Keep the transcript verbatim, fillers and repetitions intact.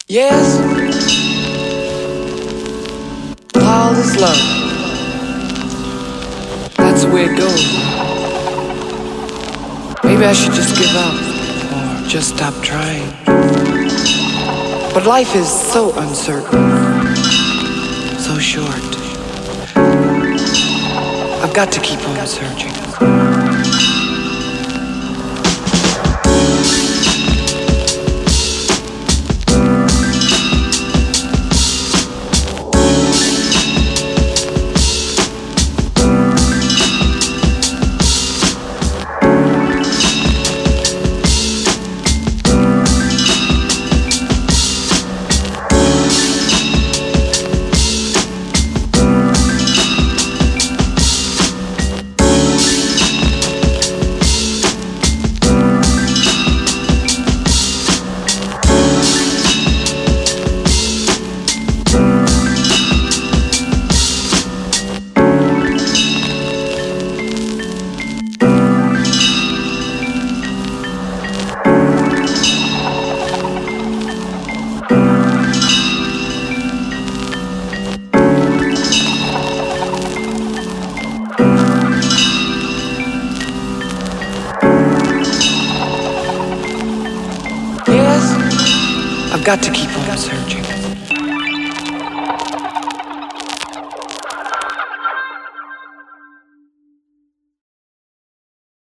Yes, all is love. That's the way it goes. Maybe I should just give up or just stop trying. But life is so uncertain, so short. I've got to keep on searching. Yes, I've got to keep on searching.